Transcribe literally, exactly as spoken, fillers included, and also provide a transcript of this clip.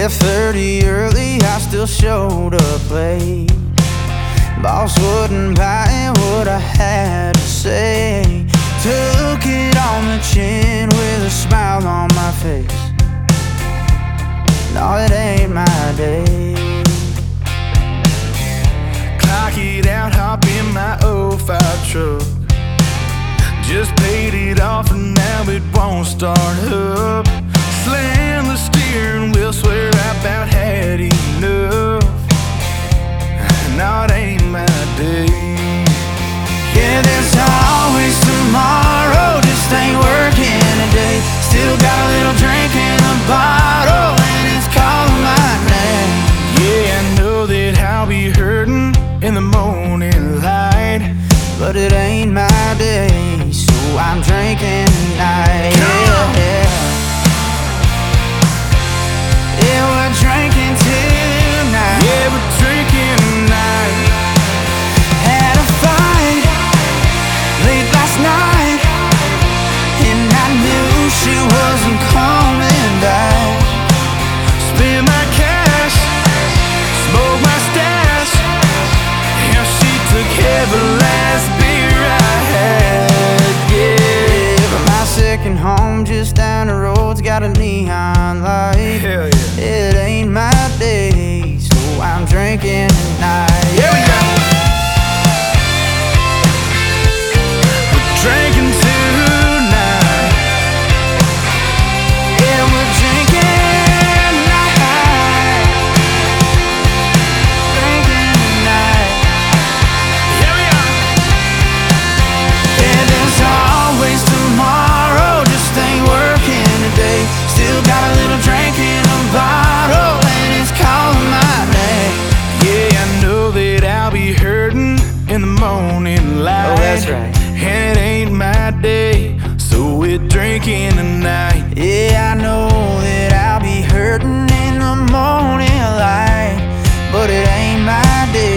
Left thirty early, I still showed up late. Boss wouldn't buy what I had to say. Took it on the chin with a smile on my face. No, it ain't my day. Clock it out, hop in my oh five truck. Just paid it off and now it won't start up. Slam the steering wheel, swear I about had enough. No, it ain't my day. Yeah, there's always tomorrow, just ain't working today. Still got a little drink in the bottle and it's calling my name. Yeah, I know that I'll be hurting in the morning light, but it ain't my day, so I'm drinking tonight. Yeah, yeah. Yeah, we're drinking tonight. Yeah, we're drinking tonight. Had a fight late last night, and I knew she wasn't coming back. Spend my cash, smoke my stash. Yeah, she took every last beer I had. Yeah, yeah, but my second home just down the road's got a neon light. Hell yeah. It ain't my day, so I'm drinking tonight. Yeah, we go. We're drinking tonight. Yeah, we're drinking tonight. Drinking tonight. Yeah, we are. Yeah, there's always tomorrow, just ain't working today. Still got a little drink in a bottle and it's calling my name. Yeah, I know that I'll be hurting in the morning light. Oh, that's right. And it ain't my day, so we're drinking tonight. Yeah, I know that I'll be hurting in the morning light, but it ain't my day.